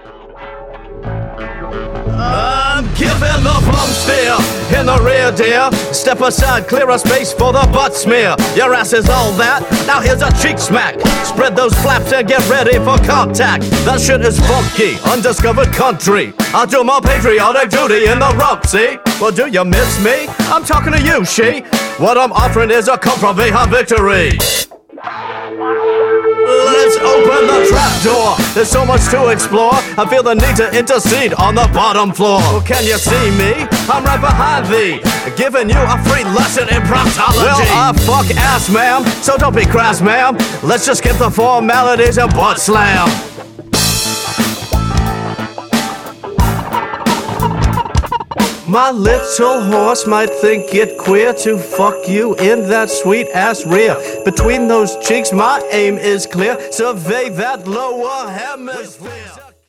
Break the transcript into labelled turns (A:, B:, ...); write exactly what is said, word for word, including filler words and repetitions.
A: I'm giving the bum steer in the rear, dear. Step aside, clear a space for the butt smear. Your ass is all that, now here's a cheek smack. Spread those flaps and get ready for contact. That shit is funky, undiscovered country. I'll do my patriotic duty in the rump, see? Well, do you miss me? I'm talking to you, she. What I'm offering is a compromise victory. Let's open the trapdoor. There's so much to explore. I feel the need to intercede on the bottom floor. Well, can you see me? I'm right behind thee, giving you a free lesson in proctology. Well, I fuck ass, ma'am, so don't be crass, ma'am. Let's just skip the formalities and butt slam. My little horse might think it queer to fuck you in that sweet ass rear. Between those cheeks, my aim is clear. Survey that lower hemisphere.